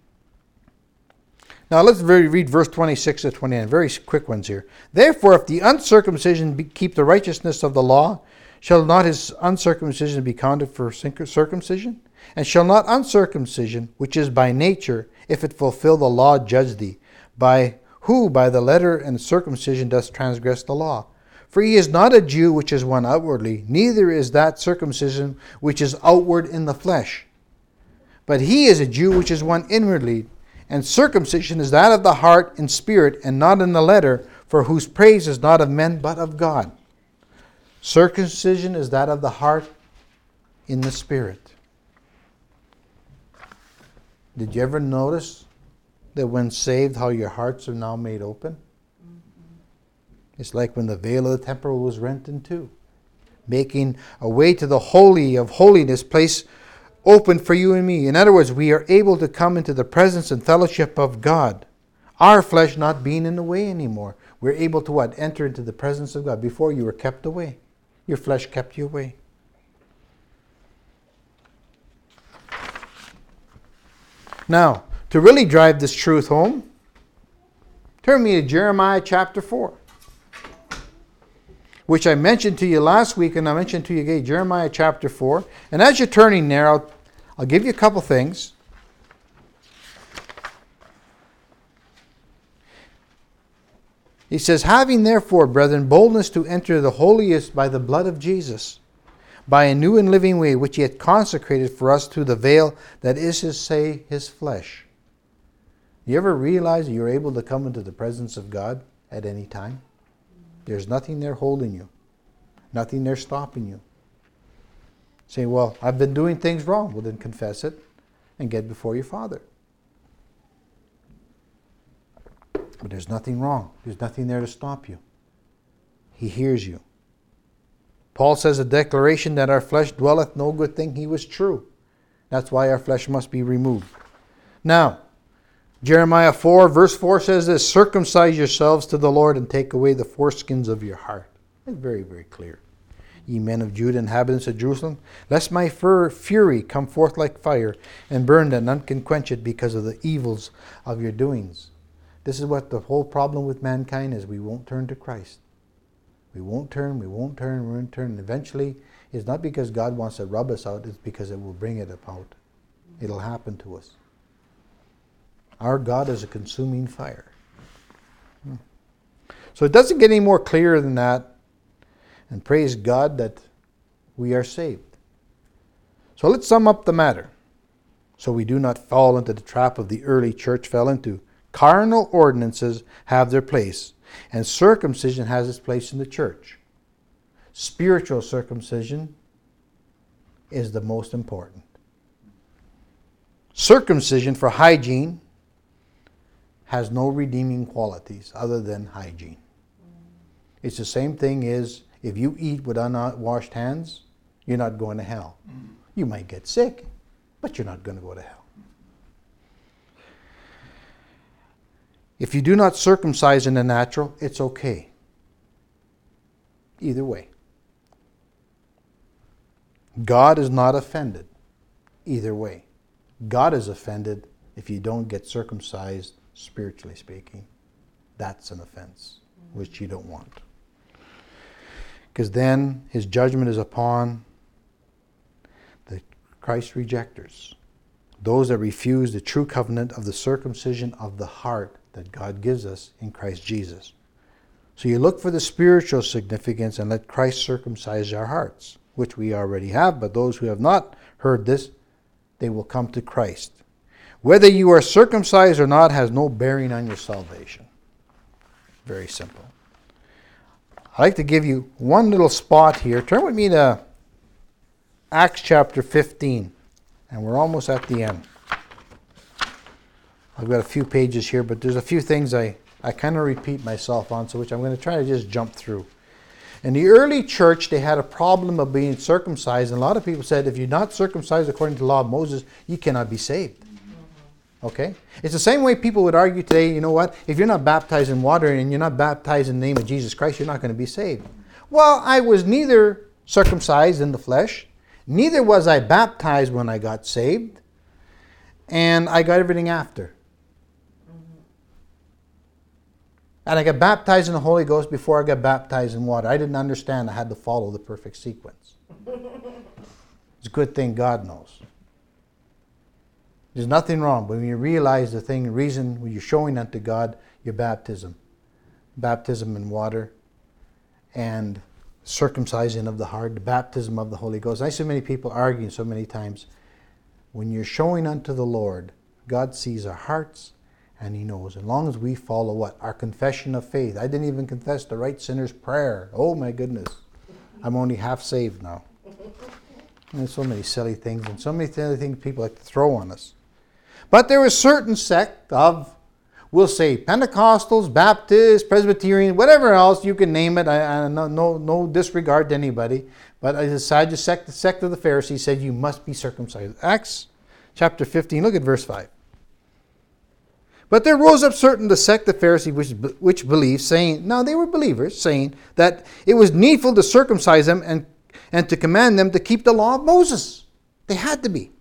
Now let's read verse twenty-six to twenty-nine. Very quick ones here. Therefore, if the uncircumcision be, keep the righteousness of the law, shall not his uncircumcision be counted for circumcision? And shall not uncircumcision, which is by nature, if it fulfill the law, judge thee? By who by the letter and circumcision doth transgress the law? For he is not a Jew which is one outwardly, neither is that circumcision which is outward in the flesh. But he is a Jew which is one inwardly, and circumcision is that of the heart in spirit, and not in the letter, for whose praise is not of men, but of God. Circumcision is that of the heart in the spirit. Did you ever notice that when saved, how your hearts are now made open? Mm-hmm. It's like when the veil of the temple was rent in two, making a way to the holy of holiness place open for you and me. In other words, we are able to come into the presence and fellowship of God. Our flesh not being in the way anymore. We're able to what? Enter into the presence of God. Before you were kept away. Your flesh kept you away. Now, to really drive this truth home, turn me to Jeremiah chapter four. Which I mentioned to you last week, and I mentioned to you again, Jeremiah chapter four. And as you're turning there, I'll, I'll give you a couple things. He says, having therefore, brethren, boldness to enter the holiest by the blood of Jesus, by a new and living way, which he hath consecrated for us through the veil that is to say his flesh. You ever realize that you're able to come into the presence of God at any time? There's nothing there holding you. Nothing there stopping you. Say, well, I've been doing things wrong. Well, then confess it and get before your Father. But there's nothing wrong. There's nothing there to stop you. He hears you. Paul says a declaration that our flesh dwelleth no good thing. He was true. That's why our flesh must be removed. Now, Jeremiah four, verse four says this: circumcise yourselves to the Lord and take away the foreskins of your heart. It's very, very clear. Ye men of Judah, inhabitants of Jerusalem, lest my fur, fury come forth like fire and burn that none can quench it because of the evils of your doings. This is what the whole problem with mankind is. We won't turn to Christ. We won't turn, we won't turn, we won't turn. And eventually, it's not because God wants to rub us out, it's because it will bring it about. It'll happen to us. Our God is a consuming fire. So it doesn't get any more clear than that. And praise God that we are saved. So let's sum up the matter, so we do not fall into the trap of the early church fell into. Carnal ordinances have their place, and circumcision has its place in the church. Spiritual circumcision is the most important. Circumcision for hygiene has no redeeming qualities other than hygiene. It's the same thing as if you eat with unwashed hands, you're not going to hell. You might get sick, but you're not going to go to hell. If you do not circumcise in the natural, it's okay. Either way. God is not offended. Either way. God is offended if you don't get circumcised, spiritually speaking. That's an offense, which you don't want. Because then his judgment is upon the Christ rejectors. Those that refuse the true covenant of the circumcision of the heart that God gives us in Christ Jesus. So you look for the spiritual significance and let Christ circumcise our hearts, which we already have, but those who have not heard this, they will come to Christ. Whether you are circumcised or not has no bearing on your salvation. Very simple. I'd like to give you one little spot here. Turn with me to Acts chapter fifteen, and we're almost at the end. I've got a few pages here, but there's a few things I, I kind of repeat myself on, so which I'm going to try to just jump through. In the early church, they had a problem of being circumcised, and a lot of people said, if you're not circumcised according to the law of Moses, you cannot be saved. Okay? It's the same way people would argue today, you know what, if you're not baptized in water and you're not baptized in the name of Jesus Christ, you're not going to be saved. Well, I was neither circumcised in the flesh, neither was I baptized when I got saved, and I got everything after. And I got baptized in the Holy Ghost before I got baptized in water. I didn't understand I had to follow the perfect sequence. It's a good thing God knows. There's nothing wrong, but when you realize the thing, the reason when you're showing unto God your baptism, baptism in water, and circumcising of the heart, the baptism of the Holy Ghost. I see many people arguing so many times. When you're showing unto the Lord, God sees our hearts, and He knows. As long as we follow what? Our confession of faith. I didn't even confess the right sinner's prayer. Oh my goodness. I'm only half saved now. And there's so many silly things and so many silly things people like to throw on us. But there was a certain sect of, we'll say, Pentecostals, Baptists, Presbyterian, whatever else, you can name it. I, I no, no, no disregard to anybody. But I decided the sect, the sect of the Pharisees said you must be circumcised. Acts chapter fifteen, look at verse five. But there rose up certain the sect of Pharisees which, which believed, saying, now they were believers, saying that it was needful to circumcise them and, and to command them to keep the law of Moses. They had to be.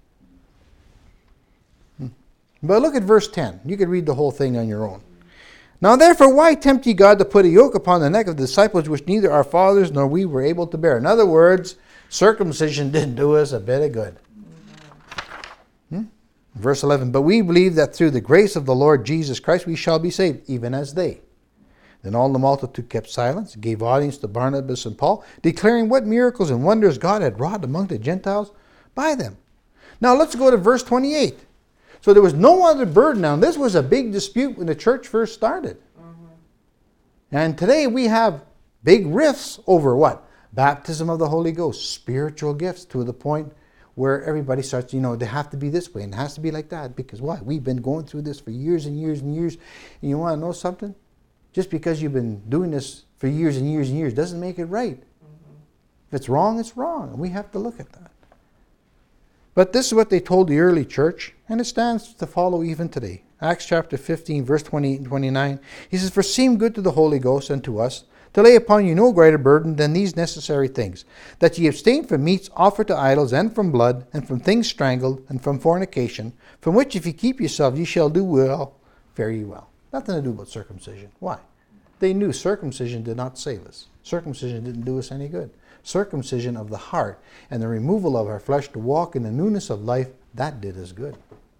But look at verse ten. You can read the whole thing on your own. Now therefore, why tempt ye God to put a yoke upon the neck of the disciples which neither our fathers nor we were able to bear? In other words, circumcision didn't do us a bit of good. Hmm? Verse eleven, but we believe that through the grace of the Lord Jesus Christ we shall be saved, even as they. Then all the multitude kept silence, gave audience to Barnabas and Paul, declaring what miracles and wonders God had wrought among the Gentiles by them. Now let's go to verse twenty-eight. So there was no other burden. Now this was a big dispute when the church first started. Mm-hmm. And today we have big rifts over what? Baptism of the Holy Ghost, spiritual gifts, to the point where everybody starts, you know, they have to be this way and it has to be like that. Because why? We've been going through this for years and years and years. And you want to know something? Just because you've been doing this for years and years and years doesn't make it right. Mm-hmm. If it's wrong, it's wrong. And we have to look at that. But this is what they told the early church, and it stands to follow even today. Acts chapter fifteen, verse twenty-eight and twenty-nine. He says, for it seemed good to the Holy Ghost and to us to lay upon you no greater burden than these necessary things, that ye abstain from meats offered to idols, and from blood, and from things strangled, and from fornication, from which if ye keep yourselves, ye shall do well, fare ye well. Nothing to do about circumcision. Why? They knew circumcision did not save us. Circumcision didn't do us any good. Circumcision of the heart and the removal of our flesh to walk in the newness of life, that did us good.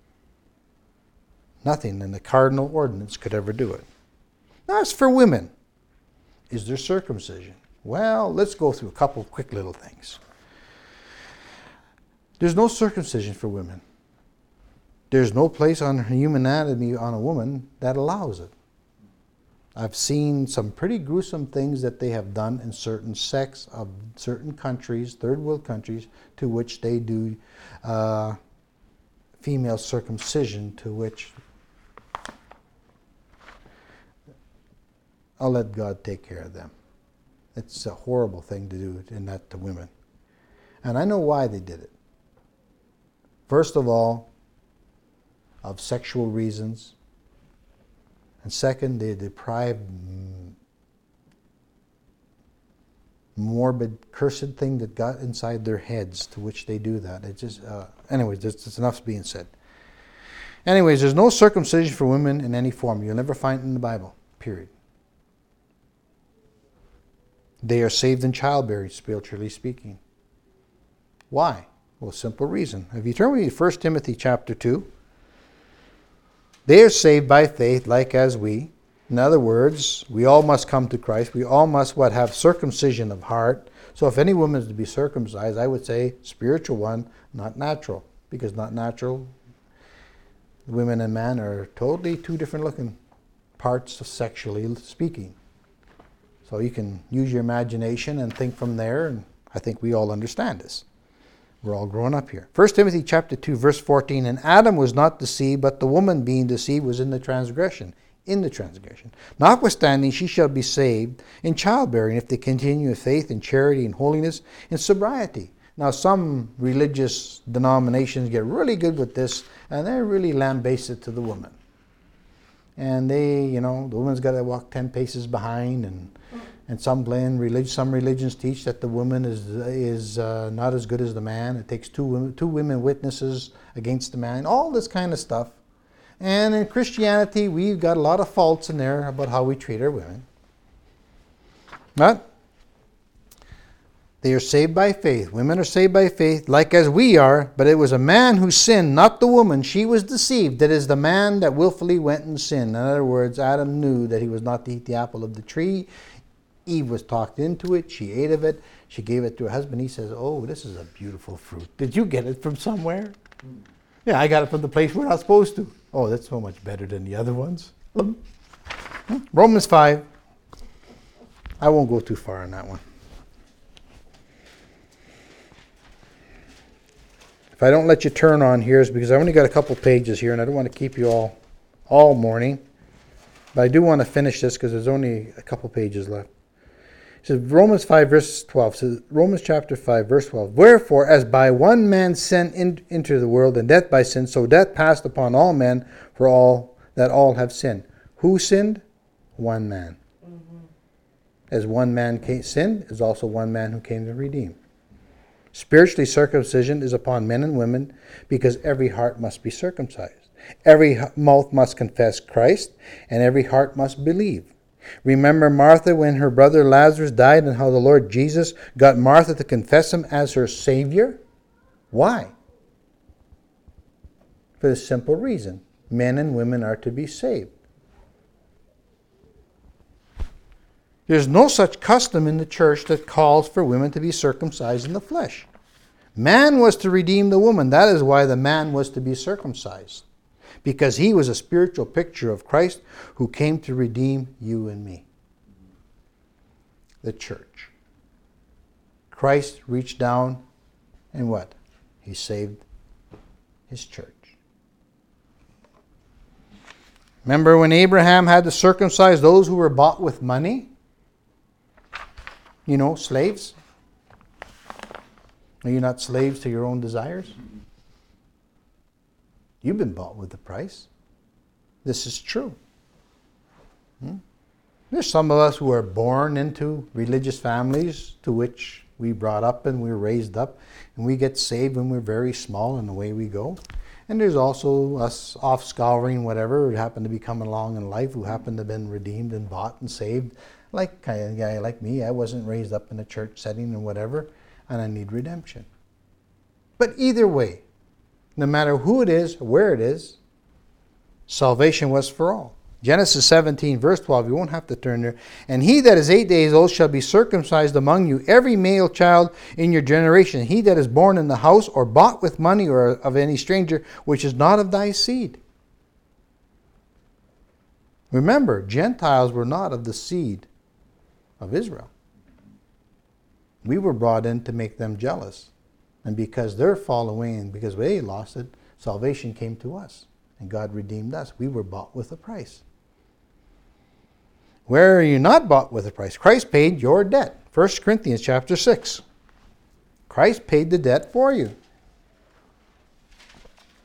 Nothing in the cardinal ordinance could ever do it. Now as for women, is there circumcision? Well, let's go through a couple of quick little things. There's no circumcision for women. There's no place on human anatomy on a woman that allows it. I've seen some pretty gruesome things that they have done in certain sects of certain countries, third world countries, to which they do uh, female circumcision, to which I'll let God take care of them. It's a horrible thing to do in that to women. And I know why they did it. First of all, of sexual reasons. And second, they deprive morbid, cursed thing that got inside their heads to which they do that. It just, uh, anyways, there's enough being said. Anyways, there's no circumcision for women in any form. You'll never find it in the Bible, period. They are saved in childbearing, spiritually speaking. Why? Well, simple reason. If you turn with me to First Timothy chapter two, they are saved by faith like as we. In other words, we all must come to Christ. We all must what have circumcision of heart. So if any woman is to be circumcised, I would say spiritual one, not natural. Because not natural, women and men are totally two different looking parts of sexually speaking. So you can use your imagination and think from there, and I think we all understand this. We're all growing up here. First Timothy chapter two, verse fourteen, and Adam was not deceived, but the woman being deceived was in the transgression. In the transgression. Notwithstanding, she shall be saved in childbearing if they continue in faith and charity and holiness and sobriety. Now, some religious denominations get really good with this, and they really lambaste it to the woman. And they, you know, the woman's got to walk ten paces behind, and and some blame relig- some religions teach that the woman is is uh, not as good as the man. It takes two women, two women witnesses against the man. All this kind of stuff. And in Christianity, we've got a lot of faults in there about how we treat our women. But they are saved by faith. Women are saved by faith, like as we are. But it was a man who sinned, not the woman. She was deceived. That is the man that willfully went and sinned. In other words, Adam knew that he was not to eat the apple of the tree. Eve was talked into it. She ate of it. She gave it to her husband. He says, oh, this is a beautiful fruit. Did you get it from somewhere? Mm. Yeah, I got it from the place we're not supposed to. Oh, that's so much better than the other ones. Romans five. I won't go too far on that one. If I don't let you turn on here, it's because I only got a couple pages here, and I don't want to keep you all all morning. But I do want to finish this because there's only a couple pages left. It says Romans five, verse twelve. It says Romans chapter five, verse twelve. Wherefore, as by one man sin in, into the world, and death by sin, so death passed upon all men, for all that all have sinned. Who sinned? One man. Mm-hmm. As one man came, sinned, is also one man who came to redeem. Spiritually, circumcision is upon men and women, because every heart must be circumcised. Every mouth must confess Christ, and every heart must believe. Remember Martha when her brother Lazarus died, and how the Lord Jesus got Martha to confess him as her Savior? Why? For the simple reason. Men and women are to be saved. There's no such custom in the church that calls for women to be circumcised in the flesh. Man was to redeem the woman. That is why the man was to be circumcised. Because he was a spiritual picture of Christ who came to redeem you and me. The church. Christ reached down and what? He saved his church. Remember when Abraham had to circumcise those who were bought with money? You know, slaves. Are you not slaves to your own desires? You've been bought with a price. This is true. Hmm? There's some of us who are born into religious families to which we brought up and we were raised up, and we get saved when we're very small, and away we go. And there's also us off scouring whatever who happen to be coming along in life, who happen to have been redeemed and bought and saved. Like kind of guy like me, I wasn't raised up in a church setting and whatever, and I need redemption. But either way, no matter who it is, where it is, salvation was for all. Genesis seventeen, verse twelve, you won't have to turn there. And he that is eight days old shall be circumcised among you, every male child in your generation. He that is born in the house or bought with money or of any stranger, which is not of thy seed. Remember, Gentiles were not of the seed of Israel. We were brought in to make them jealous. And because they're following and because they lost it, salvation came to us. And God redeemed us. We were bought with a price. Where are you not bought with a price? Christ paid your debt. First Corinthians chapter six. Christ paid the debt for you.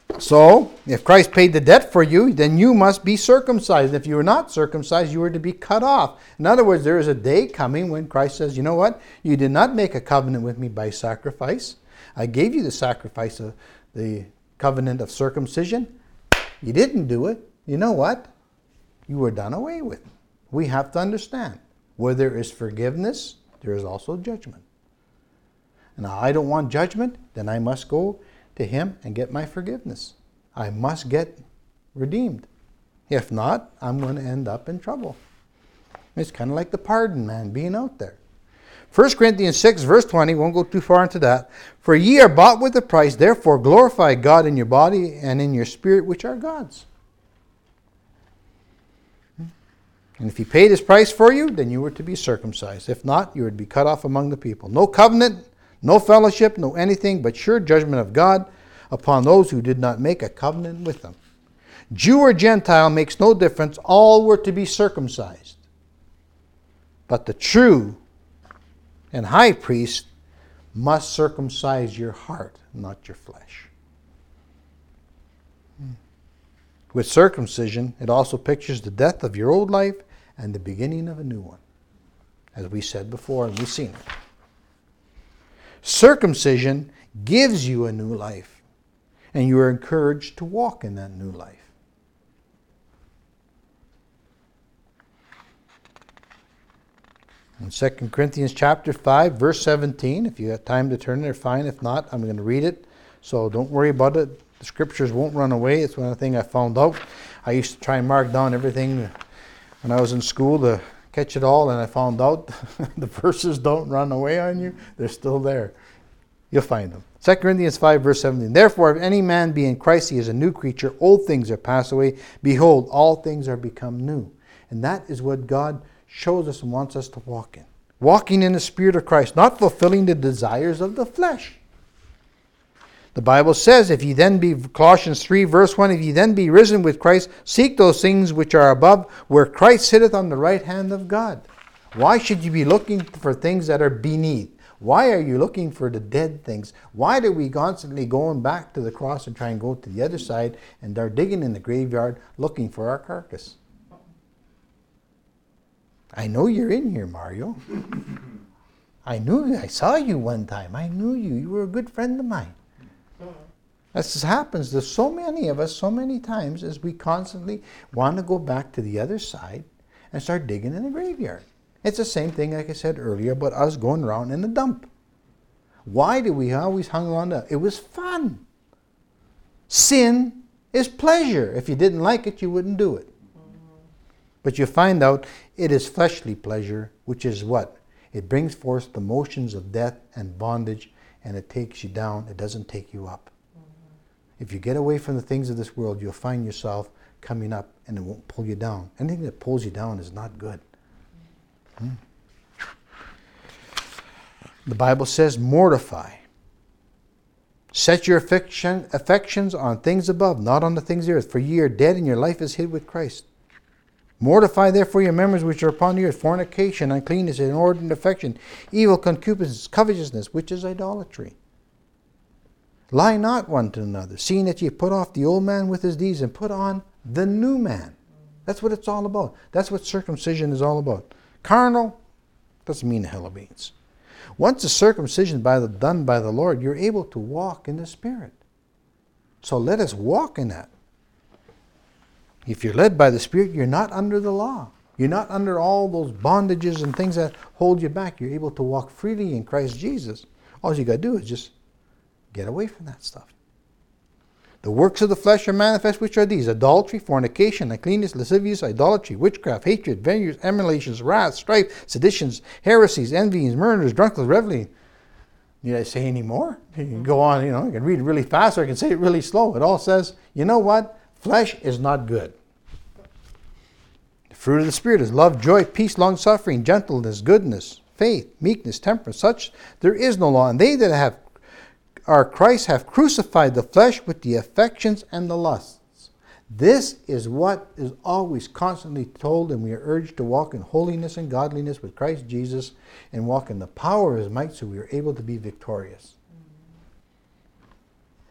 So, if Christ paid the debt for you, then you must be circumcised. If you were not circumcised, you were to be cut off. In other words, there is a day coming when Christ says, you know what? You did not make a covenant with me by sacrifice. I gave you the sacrifice of the covenant of circumcision. You didn't do it. You know what? You were done away with. We have to understand, where there is forgiveness, there is also judgment. Now, I don't want judgment, then I must go to Him and get my forgiveness. I must get redeemed. If not, I'm going to end up in trouble. It's kind of like the pardon man being out there. First Corinthians six, verse twenty, won't go too far into that. For ye are bought with a price, therefore glorify God in your body and in your spirit, which are God's. And if He paid His price for you, then you were to be circumcised. If not, you would be cut off among the people. No covenant, no fellowship, no anything, but sure judgment of God upon those who did not make a covenant with Him. Jew or Gentile makes no difference. All were to be circumcised. But the true and high priest must circumcise your heart, not your flesh. With circumcision, it also pictures the death of your old life and the beginning of a new one. As we said before, and we've seen it. Circumcision gives you a new life, and you are encouraged to walk in that new life. In Second Corinthians chapter five, verse seventeen, if you have time to turn there, fine. If not, I'm going to read it. So don't worry about it. The scriptures won't run away. It's one of the things I found out. I used to try and mark down everything when I was in school to catch it all, and I found out the verses don't run away on you. They're still there. You'll find them. Second Corinthians five, verse seventeen. Therefore, if any man be in Christ, he is a new creature. Old things are passed away. Behold, all things are become new. And that is what God shows us and wants us to walk in. Walking in the Spirit of Christ, not fulfilling the desires of the flesh. The Bible says, if ye then be, Colossians three, verse one, if ye then be risen with Christ, seek those things which are above, where Christ sitteth on the right hand of God. Why should you be looking for things that are beneath? Why are you looking for the dead things? Why do we constantly going back to the cross and try and go to the other side and are digging in the graveyard looking for our carcass? I know you're in here, Mario. I knew you. I saw you one time. I knew you. You were a good friend of mine. This happens to so many of us so many times as we constantly want to go back to the other side and start digging in the graveyard. It's the same thing, like I said earlier, about us going around in the dump. Why do we always hang around that? It was fun. Sin is pleasure. If you didn't like it, you wouldn't do it. But you find out it is fleshly pleasure, which is what? It brings forth the motions of death and bondage, and it takes you down. It doesn't take you up. Mm-hmm. If you get away from the things of this world, you'll find yourself coming up, and it won't pull you down. Anything that pulls you down is not good. Mm. The Bible says, mortify. Set your affection, affections on things above, not on the things of the earth. For ye are dead, and your life is hid with Christ. Mortify therefore your members which are upon the earth, fornication, uncleanness, inordinate affection, evil concupiscence, covetousness, which is idolatry. Lie not one to another, seeing that ye put off the old man with his deeds and put on the new man. That's what it's all about. That's what circumcision is all about. Carnal doesn't mean a hell of beans. Once the circumcision by the, done by the Lord, you're able to walk in the Spirit. So let us walk in that. If you're led by the Spirit, you're not under the law. You're not under all those bondages and things that hold you back. You're able to walk freely in Christ Jesus. All you got to do is just get away from that stuff. The works of the flesh are manifest, which are these: adultery, fornication, uncleanness, lasciviousness, idolatry, witchcraft, hatred, vengeance, emulations, wrath, strife, seditions, heresies, envyings, murders, drunkenness, revelry. Need I say any more? You can go on, you know, you can read it really fast or I can say it really slow. It all says, you know what? Flesh is not good. The fruit of the Spirit is love, joy, peace, long-suffering, gentleness, goodness, faith, meekness, temperance. Such there is no law. And they that have are Christ have crucified the flesh with the affections and the lusts. This is what is always constantly told, and we are urged to walk in holiness and godliness with Christ Jesus and walk in the power of His might so we are able to be victorious.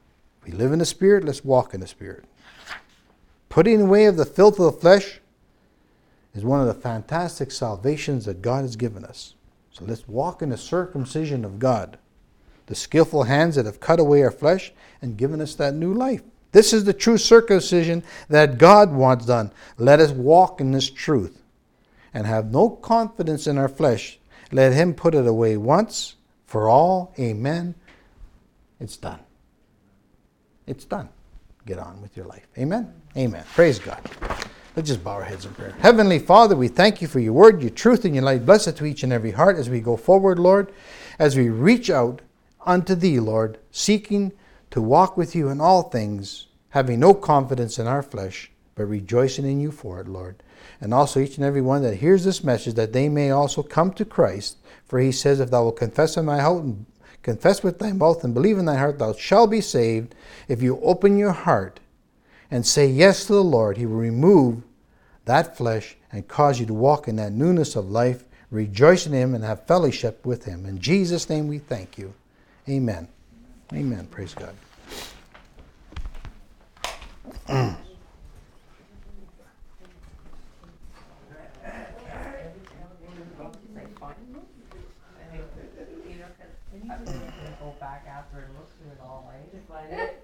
We live in the Spirit, let's walk in the Spirit. Putting away of the filth of the flesh is one of the fantastic salvations that God has given us. So let's walk in the circumcision of God, the skillful hands that have cut away our flesh and given us that new life. This is the true circumcision that God wants done. Let us walk in this truth and have no confidence in our flesh. Let Him put it away once for all. Amen. It's done. It's done. Get on with your life. Amen. Amen. Praise God. Let's just bow our heads in prayer. Heavenly Father, we thank you for your word, your truth, and your light. Bless it to each and every heart as we go forward, Lord, as we reach out unto Thee, Lord, seeking to walk with You in all things, having no confidence in our flesh, but rejoicing in You for it, Lord. And also each and every one that hears this message, that they may also come to Christ. For He says, if thou wilt confess in thy heart and confess with thy mouth and believe in thy heart, thou shalt be saved. If you open your heart and say yes to the Lord, He will remove that flesh and cause you to walk in that newness of life, rejoice in Him and have fellowship with Him. In Jesus' name we thank You. Amen. Amen. Praise God. Go back after and look through it all, right?